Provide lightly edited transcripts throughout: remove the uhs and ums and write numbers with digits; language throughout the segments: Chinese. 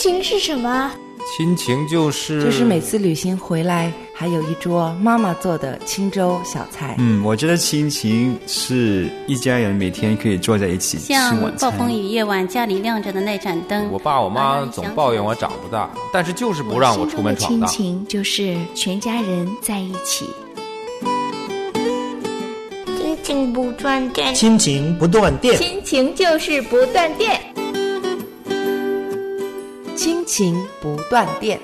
情是什么？ 亲情就是每次旅行回来还有一桌妈妈做的清粥小菜。 我觉得亲情是一家人每天可以坐在一起吃晚餐。 像暴风雨夜晚家里亮着的那盏灯， 我爸我妈总抱怨我长不大，但是就是不让我出门闯荡。 亲情就是全家人在一起。亲情不断电， 亲情不断电， 亲情就是不断电， 亲情不断电。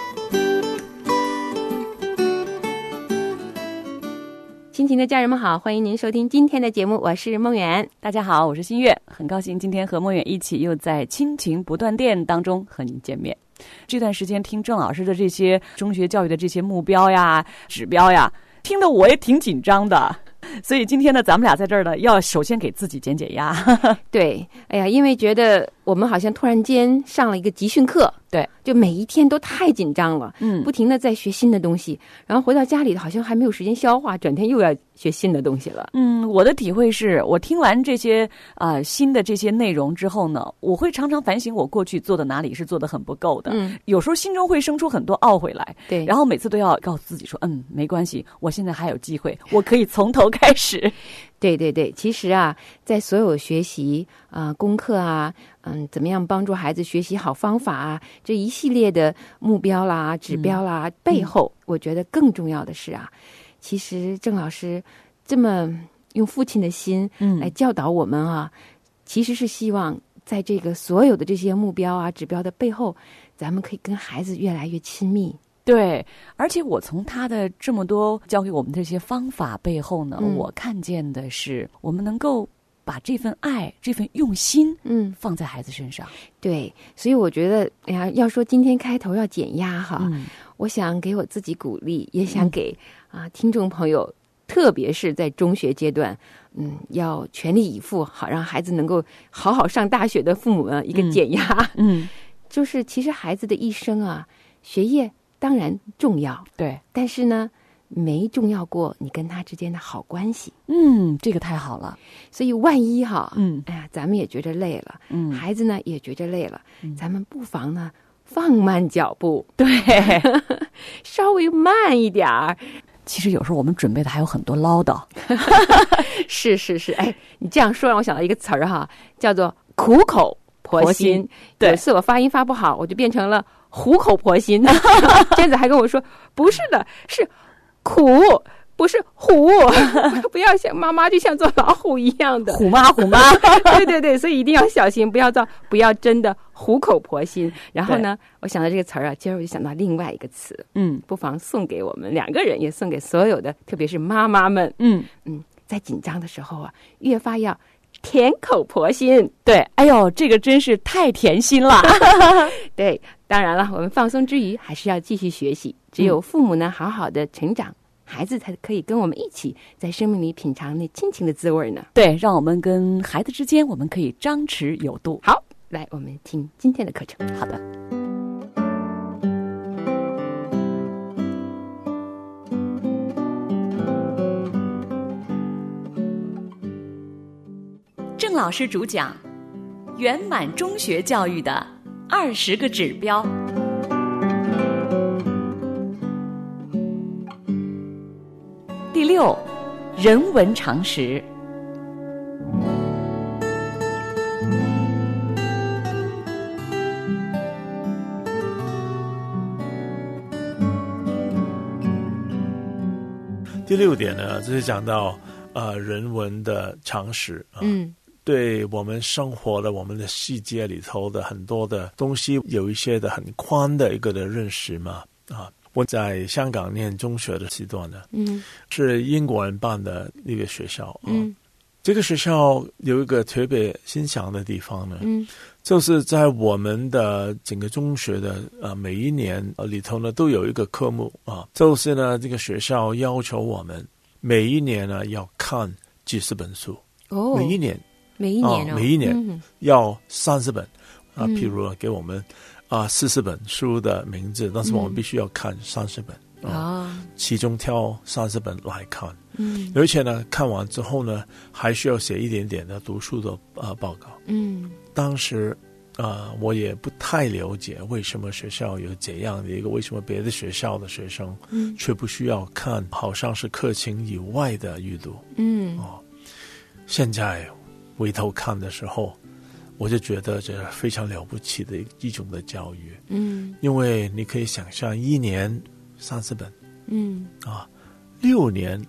亲情的家人们好，欢迎您收听今天的节目，我是梦圆。 大家好，我是新月，很高兴今天和梦圆一起又在亲情不断电当中和您见面。这段时间听郑老师的这些中学教育的这些目标呀、指标呀，听得我也挺紧张的。所以今天呢，咱们俩在这儿呢，要首先给自己减减压。 对，哎呀，因为觉得我们好像突然间上了一个集训课， 对， 就每一天都太紧张了，不停的在学新的东西，然后回到家里好像还没有时间消化，整天又要学新的东西了。 我的体会是，我听完这些新的这些内容之后呢，我会常常反省我过去做的哪里是做的很不够的。有时候心中会生出很多懊悔来， 对， 然后每次都要告诉自己说，没关系，我现在还有机会，我可以从头开始。 对对对，其实啊，在所有学习功课啊，怎么样帮助孩子学习好方法啊，这一系列的目标啦、指标啦，背后，我觉得更重要的是啊，其实郑老师这么用父亲的心来教导我们啊，其实是希望在这个所有的这些目标啊、指标的背后，咱们可以跟孩子越来越亲密。 对，而且我从他的这么多教给我们的这些方法背后呢，我看见的是我们能够把这份爱、这份用心，放在孩子身上。 对，所以我觉得，哎呀，要说今天开头要减压哈，我想给我自己鼓励，也想给听众朋友，特别是在中学阶段，要全力以赴，好让孩子能够好好上大学的父母们一个减压。就是其实孩子的一生啊，学业当然重要， 对， 但是呢，没重要过你跟他之间的好关系。 这个太好了。 所以万一哈，哎呀，咱们也觉着累了，孩子呢也觉着累了，咱们不妨呢放慢脚步， 对， 稍微慢一点儿。 其实有时候我们准备的还有很多唠叨。 是，哎，你这样说让我想到一个词儿哈，叫做苦口婆心。 对， 有次我发音发不好，我就变成了虎口婆心。娟子还跟我说，不是的，是苦，不是虎。不要像妈妈就像做老虎一样的虎妈。 对对对，所以一定要小心，不要真的虎口婆心。然后呢，我想到这个词儿啊，接着我就想到另外一个词，不妨送给我们两个人，也送给所有的，特别是妈妈们。在紧张的时候啊，越发要甜口婆心。 对，哎呦，这个真是太甜心了。 对，当然了，我们放松之余还是要继续学习。只有父母呢好好的成长，孩子才可以跟我们一起在生命里品尝那亲情的滋味呢。 对，让我们跟孩子之间，我们可以张弛有度。 好，来，我们听今天的课程。 好的。郑老师主讲圆满中学教育的20个指标。第6，人文常识。 第6点呢，就是讲到人文的常识啊。对我们生活的我们的世界里头的很多的东西有一些的很宽的一个的认识嘛。我在香港念中学的时段呢，是英国人办的一个学校啊。这个学校有一个特别欣赏的地方呢，就是在我们的整个中学的每一年里头呢，都有一个科目啊，就是呢这个学校要求我们每一年呢要看几十本书。每一年要30本啊，譬如给我们40本书的名字，但是我们必须要看30本其中挑30本来看。而且呢，看完之后呢，还需要写一点点的读书的报告。当时我也不太了解为什么学校有这样的一个，为什么别的学校的学生却不需要看好像是课程以外的阅读。现在回头看的时候，我就觉得这非常了不起的一种的教育。因为你可以想象1年30本，6年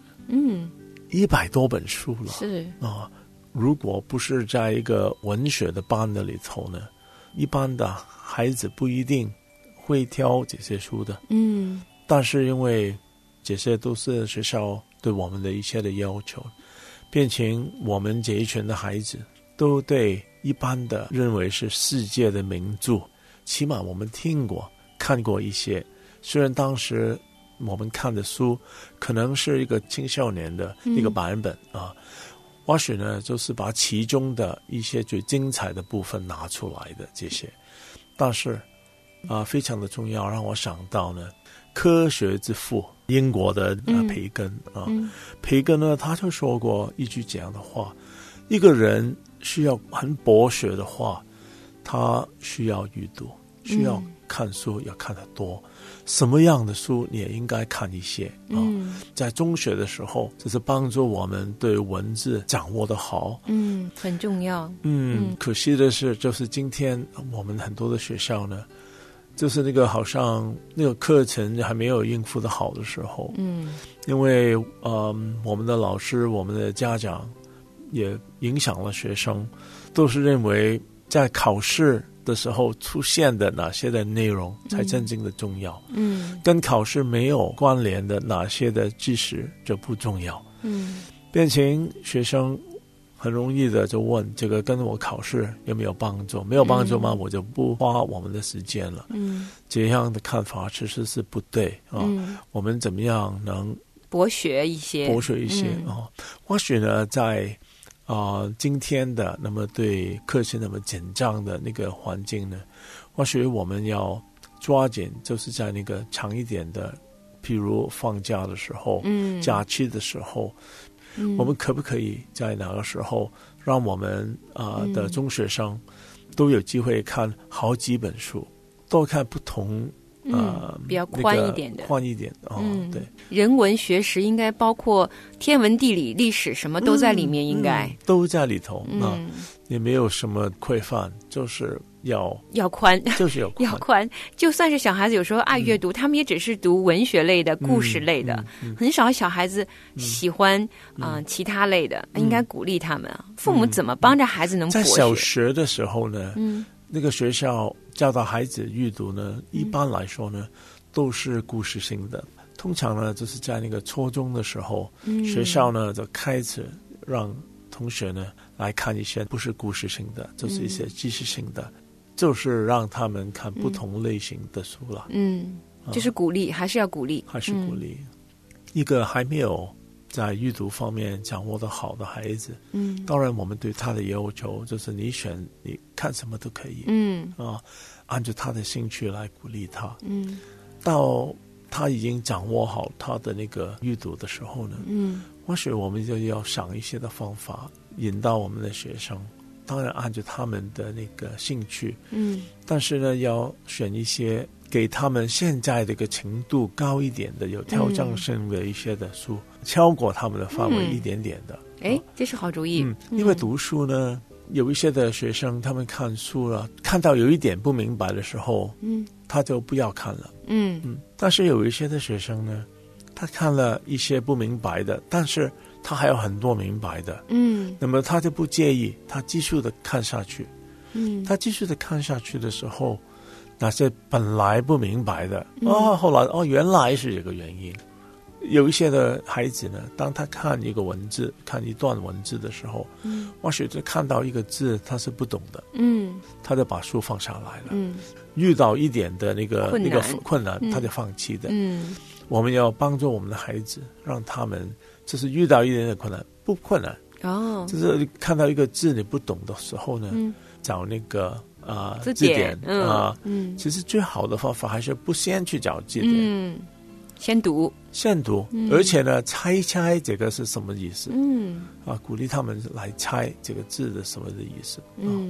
100多本书了。 是如果不是在一个文学的班的里头呢，一般的孩子不一定会挑这些书的。但是因为这些都是学校对我们的一些的要求，变成我们这一群的孩子都对一般的认为是世界的名著，起码我们听过看过一些，虽然当时我们看的书可能是一个青少年的一个版本或许呢就是把其中的一些最精彩的部分拿出来的这些。但是非常的重要，让我想到呢科学之父英国的培根培根呢他就说过一句这样的话，一个人需要很博学的话，他需要阅读，需要看书，要看得多，什么样的书你也应该看一些在中学的时候，就是帮助我们对文字掌握得好， 很重要。 可惜的是，就是今天我们很多的学校呢，就是那个好像那个课程还没有应付得好的时候，因为我们的老师，我们的家长也影响了学生，都是认为在考试的时候出现的哪些的内容才真正的重要，跟考试没有关联的哪些的知识就不重要，变成学生很容易的就问这个跟我考试有没有帮助，没有帮助吗？我就不花我们的时间了。这样的看法其实是不对我们怎么样能博学一些或许呢在今天的那么对课程那么紧张的那个环境呢，或许我们要抓紧，就是在那个长一点的，譬如放假的时候，假期的时候，我们可不可以在哪个时候让我们的中学生都有机会看好几本书，多看不同比较宽一点的， 宽一点对， 人文学识应该包括天文地理历史什么都在里面，应该都在里头也没有什么规范，就是要宽， 就是要宽。就算是小孩子有时候爱阅读，他们也只是读文学类的、故事类的，很少小孩子喜欢其他类的，应该鼓励他们父母怎么帮着孩子能博学？ 在小学的时候呢，那个学校教导孩子阅读呢，一般来说呢都是故事性的。通常呢就是在那个初中的时候，学校呢就开始让同学呢来看一些不是故事性的，就是一些知识性的，就是让他们看不同类型的书了。 就是鼓励，还是要鼓励， 还是鼓励。一个还没有在阅读方面掌握得好的孩子，当然我们对他的要求就是你看什么都可以，按照他的兴趣来鼓励他，到他已经掌握好他的那个阅读的时候呢，或许我们就要想一些的方法引导我们的学生，当然按照他们的那个兴趣，但是呢要选一些给他们现在的一个程度高一点的，有挑战性的一些的书，超过他们的范围一点点的。 这是好主意。 因为读书呢，有一些的学生他们看书了，看到有一点不明白的时候，他就不要看了。但是有一些的学生呢，他看了一些不明白的，但是他还有很多明白的，那么他就不介意，他继续的看下去。他继续的看下去的时候，那些本来不明白的，后来原来是这个原因。有一些的孩子呢，当他看一个文字，看一段文字的时候，或许就看到一个字他是不懂的，他就把书放下来了。遇到一点的那个困难，他就放弃的。我们要帮助我们的孩子，让他们就是遇到一点的困难，不困难就是看到一个字你不懂的时候呢，找那个字典其实最好的方法还是不先去找字典， 先读， 而且呢猜这个是什么意思，鼓励他们来猜这个字的什么的意思。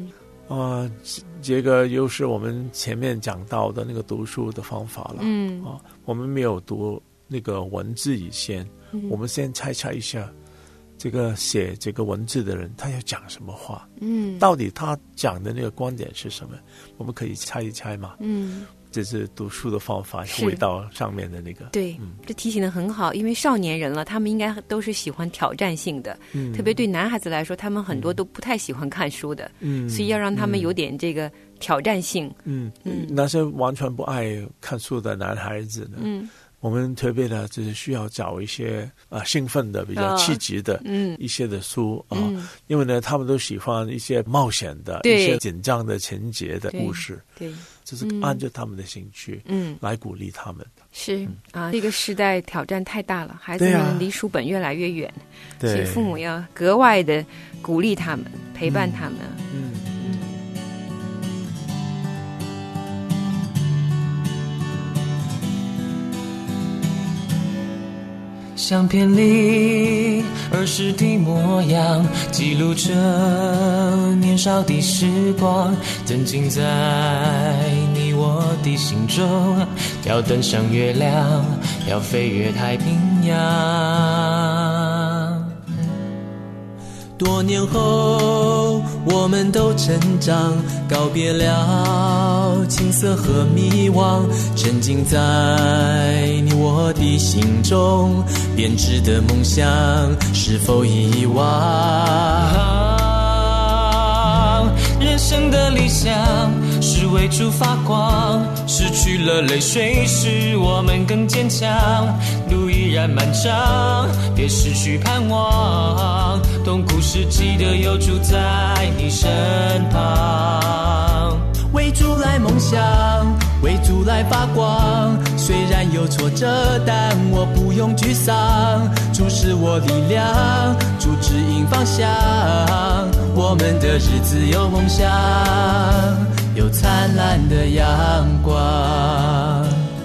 这个又是我们前面讲到的那个读书的方法了。我们没有读那个文字以前，我们先猜一下这个写这个文字的人他要讲什么话，到底他讲的那个观点是什么，我们可以猜一猜嘛。这是读书的方法，回到上面的那个。 对，这提醒得很好，因为少年人了，他们应该都是喜欢挑战性的，特别对男孩子来说，他们很多都不太喜欢看书的，所以要让他们有点这个挑战性。 那些完全不爱看书的男孩子呢，我们特别的就是需要找一些兴奋的、比较刺激的一些的书因为呢，他们都喜欢一些冒险的、一些紧张的情节的故事。对，就是按照他们的兴趣来鼓励他们。是这个时代挑战太大了，孩子们离书本越来越远，所以父母要格外的鼓励他们，陪伴他们。 相片里儿时的模样，记录着年少的时光，沉浸在你我的心中，要登上月亮，要飞越太平洋。多年后我们都成长，告别了青涩和迷惘，沉浸在你我的心中，编织的梦想是否遗忘？人生的理想是为主发光，失去了泪水使我们更坚强，路依然漫长，别失去盼望，痛苦时记得有主在你身旁，为主来梦想，为主来发光，虽然有挫折但我不用沮丧，主是我力量，主指引方向，我们的日子有梦想，有灿烂的阳光。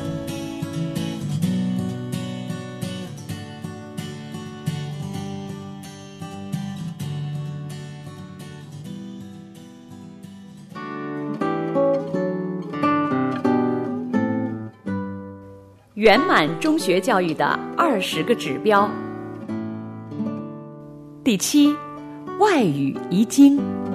圆满中学教育的20个指标。第7，外语遗精。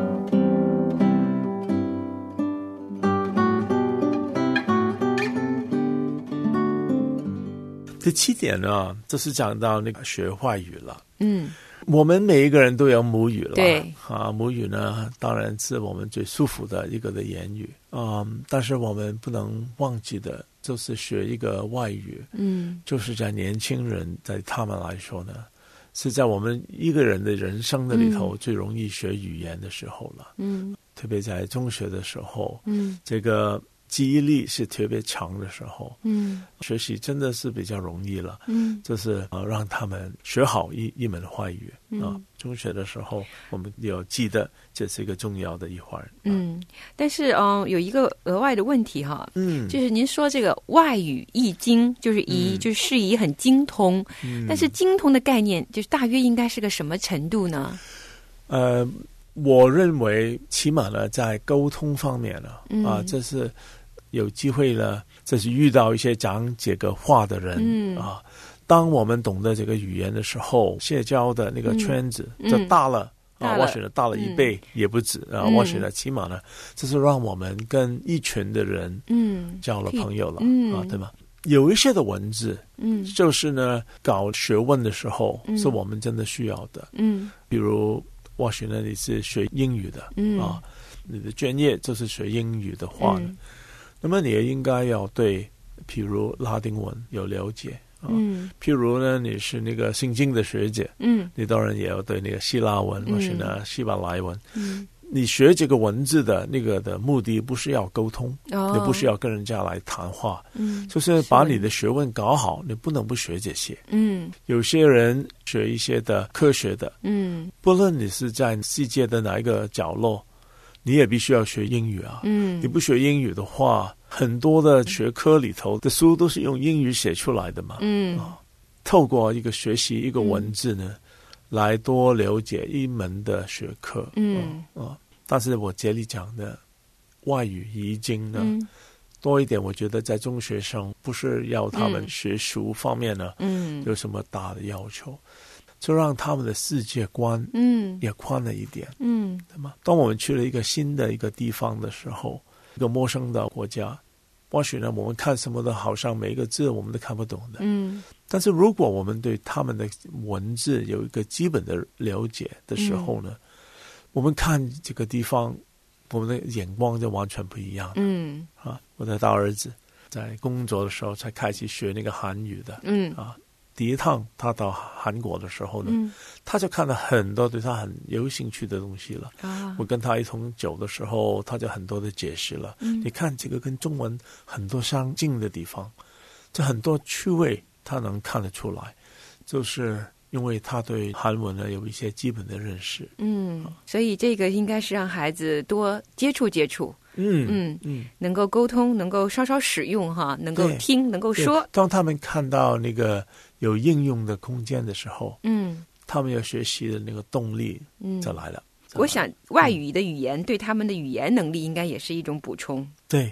第7点呢，这是讲到那个学外语了。我们每一个人都有母语了，对母语呢，当然是我们最舒服的一个的言语但是我们不能忘记的，就是学一个外语，就是在年轻人在他们来说呢，是在我们一个人的人生的里头最容易学语言的时候了。特别在中学的时候，这个记忆力是特别强的时候，学习真的是比较容易了，就是让他们学好一门外语中学的时候我们要记得这是一个重要的一环。 但是有一个额外的问题哈，就是您说这个外语易精，就是就是适宜很精通，但是精通的概念就是大约应该是个什么程度呢？ 我认为起码呢在沟通方面呢这是有机会呢，这是遇到一些讲这个话的人当我们懂得这个语言的时候，社交的那个圈子就大了我觉得大了1倍也不止我觉得起码呢，这是让我们跟一群的人交了朋友了对吗？有一些的文字就是呢搞学问的时候是我们真的需要的比如或许呢你是学英语的你的专业就是学英语的话呢那么你也应该要对譬如拉丁文有了解譬如呢你是那个圣经的学者你当然也要对那个希腊文或是呢希伯来文你学这个文字的那个的目的不是要沟通你不是要跟人家来谈话就是把你的学问搞好，你不能不学这些有些人学一些的科学的不论你是在世界的哪一个角落，你也必须要学英语你不学英语的话，很多的学科里头的书都是用英语写出来的嘛透过一个学习一个文字呢来多了解一门的学科但是我这里讲的外语已经呢，多一点。我觉得在中学生不是要他们学术方面呢，有什么大的要求，就让他们的世界观也宽了一点，对吗？当我们去了一个新的一个地方的时候，一个陌生的国家，或许呢我们看什么的好像每一个字我们都看不懂的，但是如果我们对他们的文字有一个基本的了解的时候呢，我们看这个地方我们的眼光就完全不一样了。我的大儿子在工作的时候才开始学那个韩语的，第一趟他到韩国的时候呢，他就看了很多对他很有兴趣的东西了。我跟他一同走的时候，他就很多的解释了。你看这个跟中文很多相近的地方，这很多趣味他能看得出来，就是因为他对韩文呢有一些基本的认识。 所以这个应该是让孩子多接触接触。能够沟通，能够稍稍使用哈，能够听，能够说。当他们看到那个有应用的空间的时候，他们要学习的那个动力就来了。 我想外语的语言对他们的语言能力应该也是一种补充。 对，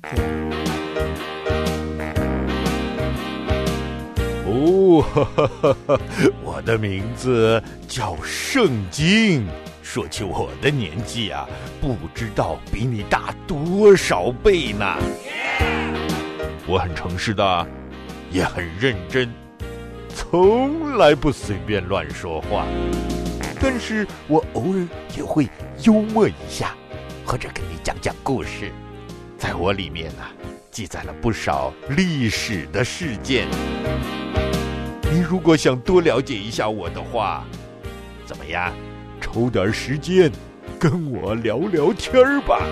我的名字叫圣经。说起我的年纪啊，不知道比你大多少倍呢。我很诚实的，也很认真，从来不随便乱说话。但是我偶尔也会幽默一下，或者跟你讲讲故事。在我里面啊，记载了不少历史的事件。你如果想多了解一下我的话，怎么样？抽点时间跟我聊聊天吧。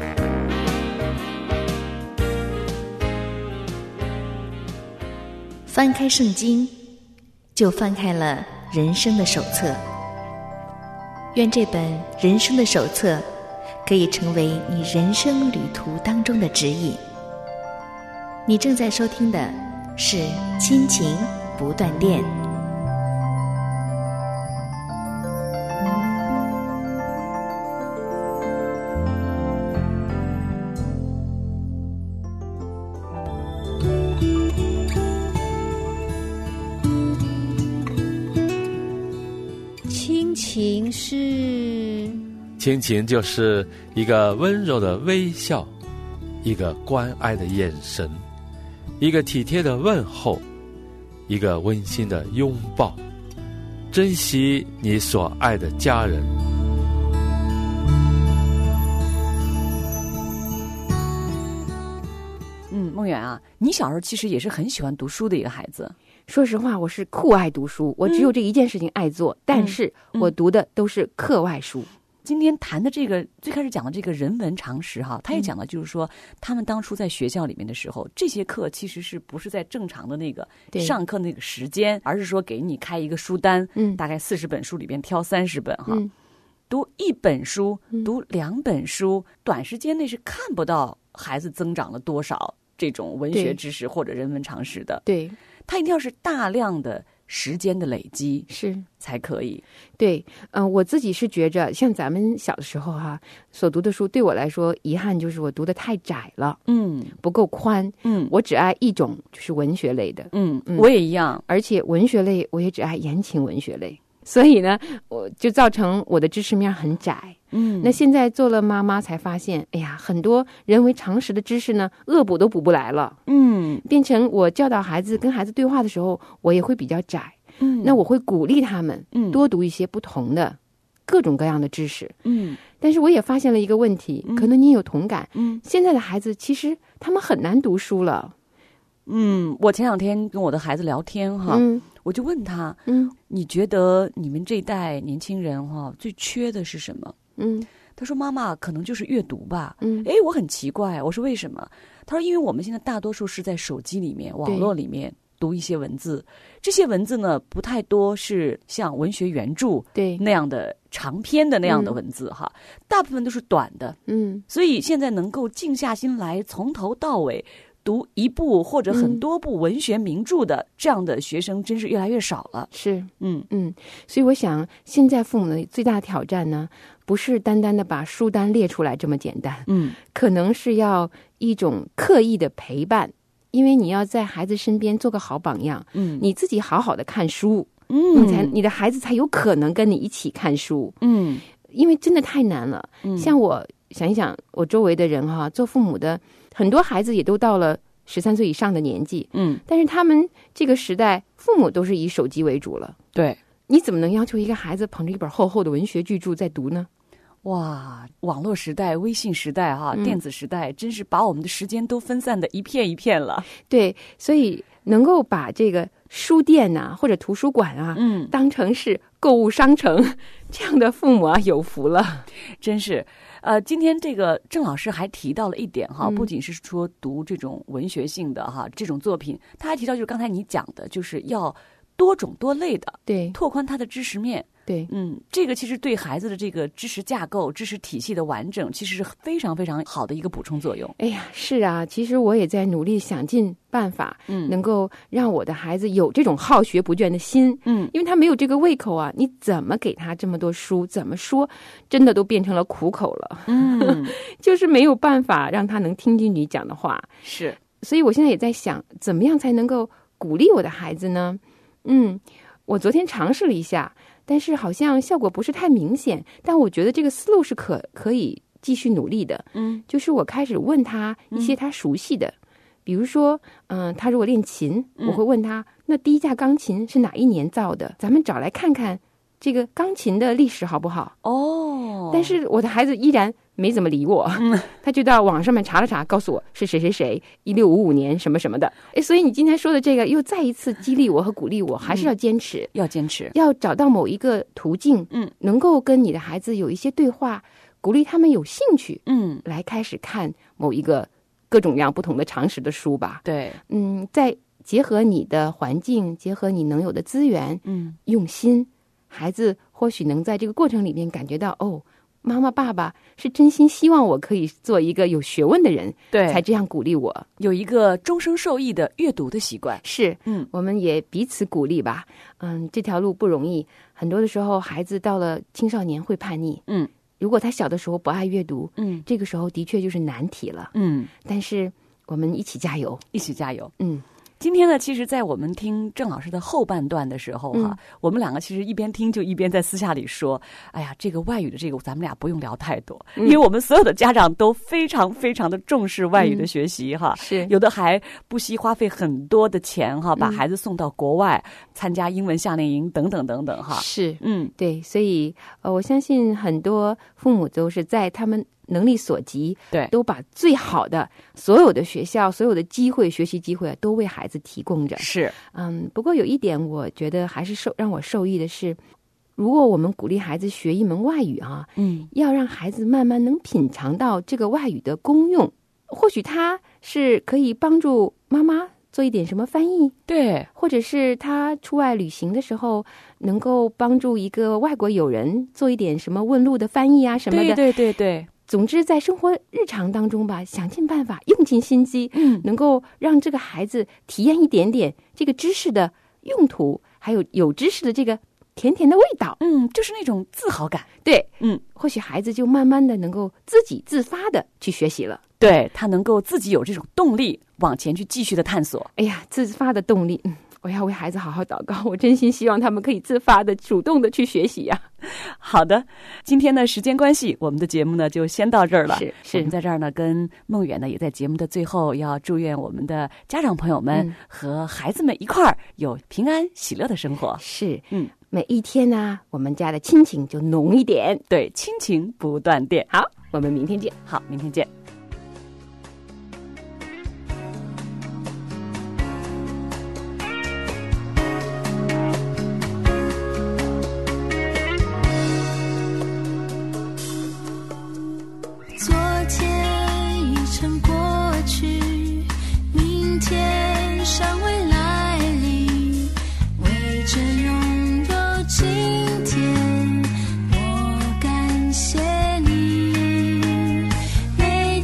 翻开圣经，就翻开了人生的手册。愿这本人生的手册可以成为你人生旅途当中的指引。你正在收听的是亲情不断电。 亲情就是一个温柔的微笑，一个关爱的眼神，一个体贴的问候，一个温馨的拥抱。珍惜你所爱的家人。 梦远啊，你小时候其实也是很喜欢读书的一个孩子。 说实话，我是酷爱读书，我只有这一件事情爱做，但是我读的都是课外书。 今天谈的这个最开始讲的这个人文常识哈，他也讲了，就是说他们当初在学校里面的时候，这些课其实是不是在正常的那个上课那个时间，而是说给你开一个书单，大概40本书里边挑30本哈，读1本书，读2本书，短时间内是看不到孩子增长了多少这种文学知识或者人文常识的。 对， 他一定要是大量的时间的累积是才可以。 对，我自己是觉着，像咱们小的时候哈，所读的书对我来说，遗憾就是我读的太窄了，不够宽，我只爱一种，就是文学类的， 我也一样， 而且文学类我也只爱言情文学类，所以呢，我就造成我的知识面很窄。那现在做了妈妈才发现，哎呀，很多人为常识的知识呢，恶补都补不来了。变成我教导孩子、跟孩子对话的时候，我也会比较窄。那我会鼓励他们多读一些不同的各种各样的知识。但是我也发现了一个问题，可能你有同感。现在的孩子其实他们很难读书了。 我前2天跟我的孩子聊天哈，我就问他，你觉得你们这一代年轻人哈最缺的是什么？他说妈妈可能就是阅读吧。我很奇怪，我说为什么？他说因为我们现在大多数是在手机里面、网络里面读一些文字，这些文字呢不太多是像文学原著那样的长篇的那样的文字哈，大部分都是短的。所以现在能够静下心来从头到尾读一部或者很多部文学名著的这样的学生真是越来越少了。 是，所以我想现在父母的最大挑战呢，不是单单的把书单列出来这么简单，可能是要一种刻意的陪伴，因为你要在孩子身边做个好榜样，你自己好好的看书，你的孩子才有可能跟你一起看书，因为真的太难了。像我想一想，我周围的人哈，做父母的很多孩子也都到了13岁以上的年纪，但是他们这个时代，父母都是以手机为主了。 对， 你怎么能要求一个孩子捧着一本厚厚的文学巨著在读呢？ 哇，网络时代、微信时代电子时代，真是把我们的时间都分散的一片一片了。 对，所以能够把这个书店啊或者图书馆啊，当成是购物商城，这样的父母啊有福了， 真是。今天这个郑老师还提到了一点哈，不仅是说读这种文学性的这种作品，他还提到就是刚才你讲的，就是要多种多类的， 对， 拓宽他的知识面。 对， 这个其实对孩子的这个知识架构、知识体系的完整，其实是非常非常好的一个补充作用。 哎呀，是啊，其实我也在努力想尽办法，能够让我的孩子有这种好学不倦的心，因为他没有这个胃口啊，你怎么给他这么多书，怎么说，真的都变成了苦口了，就是没有办法让他能听进你讲的话。 是， 所以我现在也在想，怎么样才能够鼓励我的孩子呢？我昨天尝试了一下，但是好像效果不是太明显，但我觉得这个思路是可以继续努力的。就是我开始问他一些他熟悉的，比如说他如果练琴，我会问他，那第一架钢琴是哪一年造的，咱们找来看看这个钢琴的历史好不好？但是我的孩子依然没怎么理我，他就到网上面查了查，告诉我是谁谁谁1655年什么什么的。所以你今天说的这个又再一次激励我和鼓励我，还是要坚持，要找到某一个途径，能够跟你的孩子有一些对话，鼓励他们有兴趣，来开始看某一个各种各样不同的常识的书吧。 对， 再结合你的环境，结合你能有的资源，用心，孩子或许能在这个过程里面感觉到，妈妈爸爸是真心希望我可以做一个有学问的人， 对， 才这样鼓励我， 有一个终生受益的阅读的习惯。 是，我们也彼此鼓励吧。这条路不容易，很多的时候孩子到了青少年会叛逆，如果他小的时候不爱阅读，这个时候的确就是难题了，但是我们一起加油， 今天呢，其实在我们听郑老师的后半段的时候我们两个其实一边听就一边在私下里说，哎呀，这个外语的这个咱们俩不用聊太多，因为我们所有的家长都非常非常的重视外语的学习是有的还不惜花费很多的钱把孩子送到国外参加英文夏令营等等等等是，对，所以我相信很多父母都是在他们能力所及， 对， 都把最好的所有的学校、所有的机会、学习机会都为孩子提供着。 是， 不过有一点，我觉得还是让我受益的是，如果我们鼓励孩子学一门外语要让孩子慢慢能品尝到这个外语的功用，或许他是可以帮助妈妈做一点什么翻译， 对， 或者是他出外旅行的时候能够帮助一个外国友人做一点什么问路的翻译啊什么的。 对。 总之在生活日常当中吧，想尽办法，用尽心机，能够让这个孩子体验一点点这个知识的用途，还有知识的这个甜甜的味道， 就是那种自豪感。 对，或许孩子就慢慢的能够自己自发的去学习了， 对，他能够自己有这种动力往前去继续的探索。 哎呀，自发的动力，我要为孩子好好祷告，我真心希望他们可以自发的、主动的去学习呀。 好的，今天呢，时间关系，我们的节目呢就先到这儿了。 是， 我们在这儿呢，跟梦远呢也在节目的最后要祝愿我们的家长朋友们和孩子们一块儿有平安喜乐的生活。 是，每一天呢，我们家的亲情就浓一点。 对，亲情不断电。 好，我们明天见。 好，明天见。 今天，我感谢你。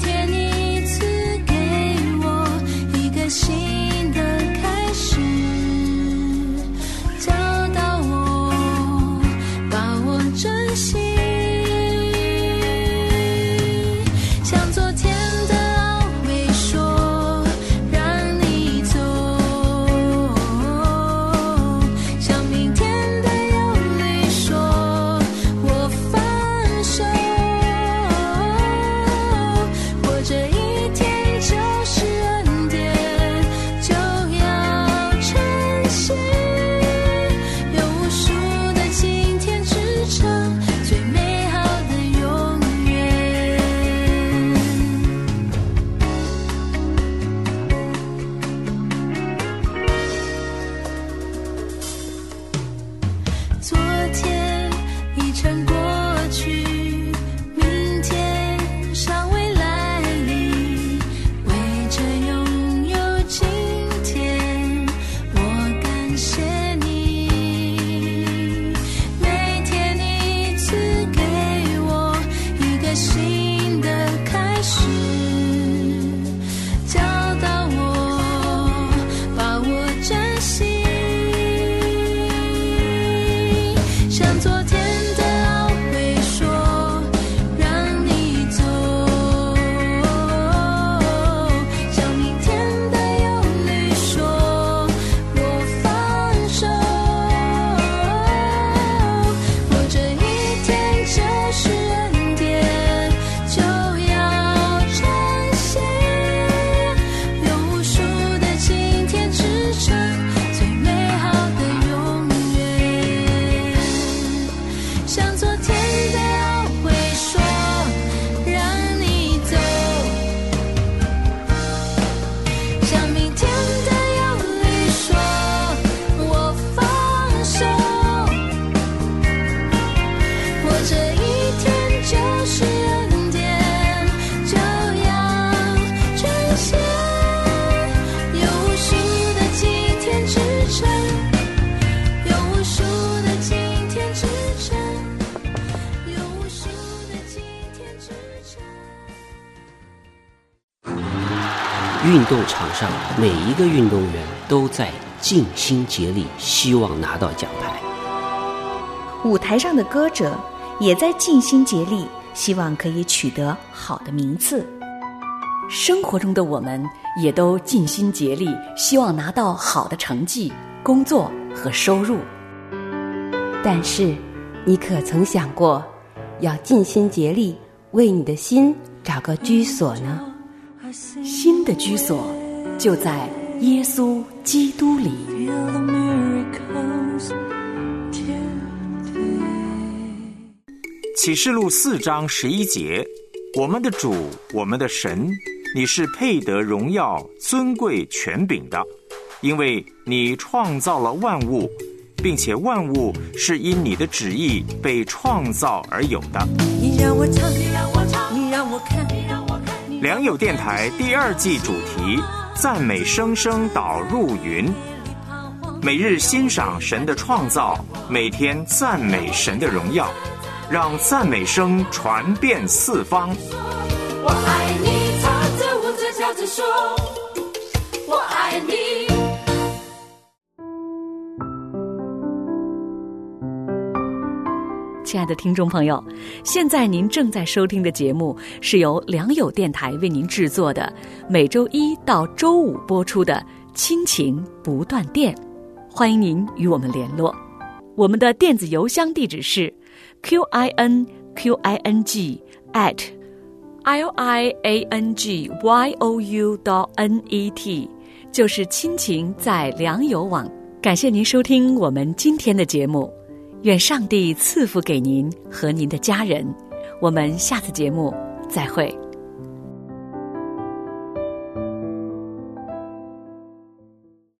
运动场上每一个运动员都在尽心竭力，希望拿到奖牌。 舞台上的歌者也在尽心竭力，希望可以取得好的名次。 生活中的我们也都尽心竭力，希望拿到好的成绩、工作和收入。 但是，你可曾想过，要尽心竭力为你的心找个居所呢？ 心的居所就在耶稣基督里。 启示录4章11节，我们的主，我们的神，你是配得荣耀、尊贵、权柄的，因为你创造了万物，并且万物是因你的旨意被创造而有的。 你让我唱，你让我唱，你让我看，你让我看。 良友电台第2季主题：赞美声声导入云。每日欣赏神的创造，每天赞美神的荣耀，让赞美声传遍四方。 我爱你，唱着舞着笑着说，我爱你。 亲爱的听众朋友，现在您正在收听的节目是由良友电台为您制作的，每周1到周5播出的亲情不断电。欢迎您与我们联络，我们的电子邮箱地址是 QINQING@liangyou.net， 就是亲情在良友网。感谢您收听我们今天的节目，愿上帝赐福给您和您的家人。我们下次节目再会。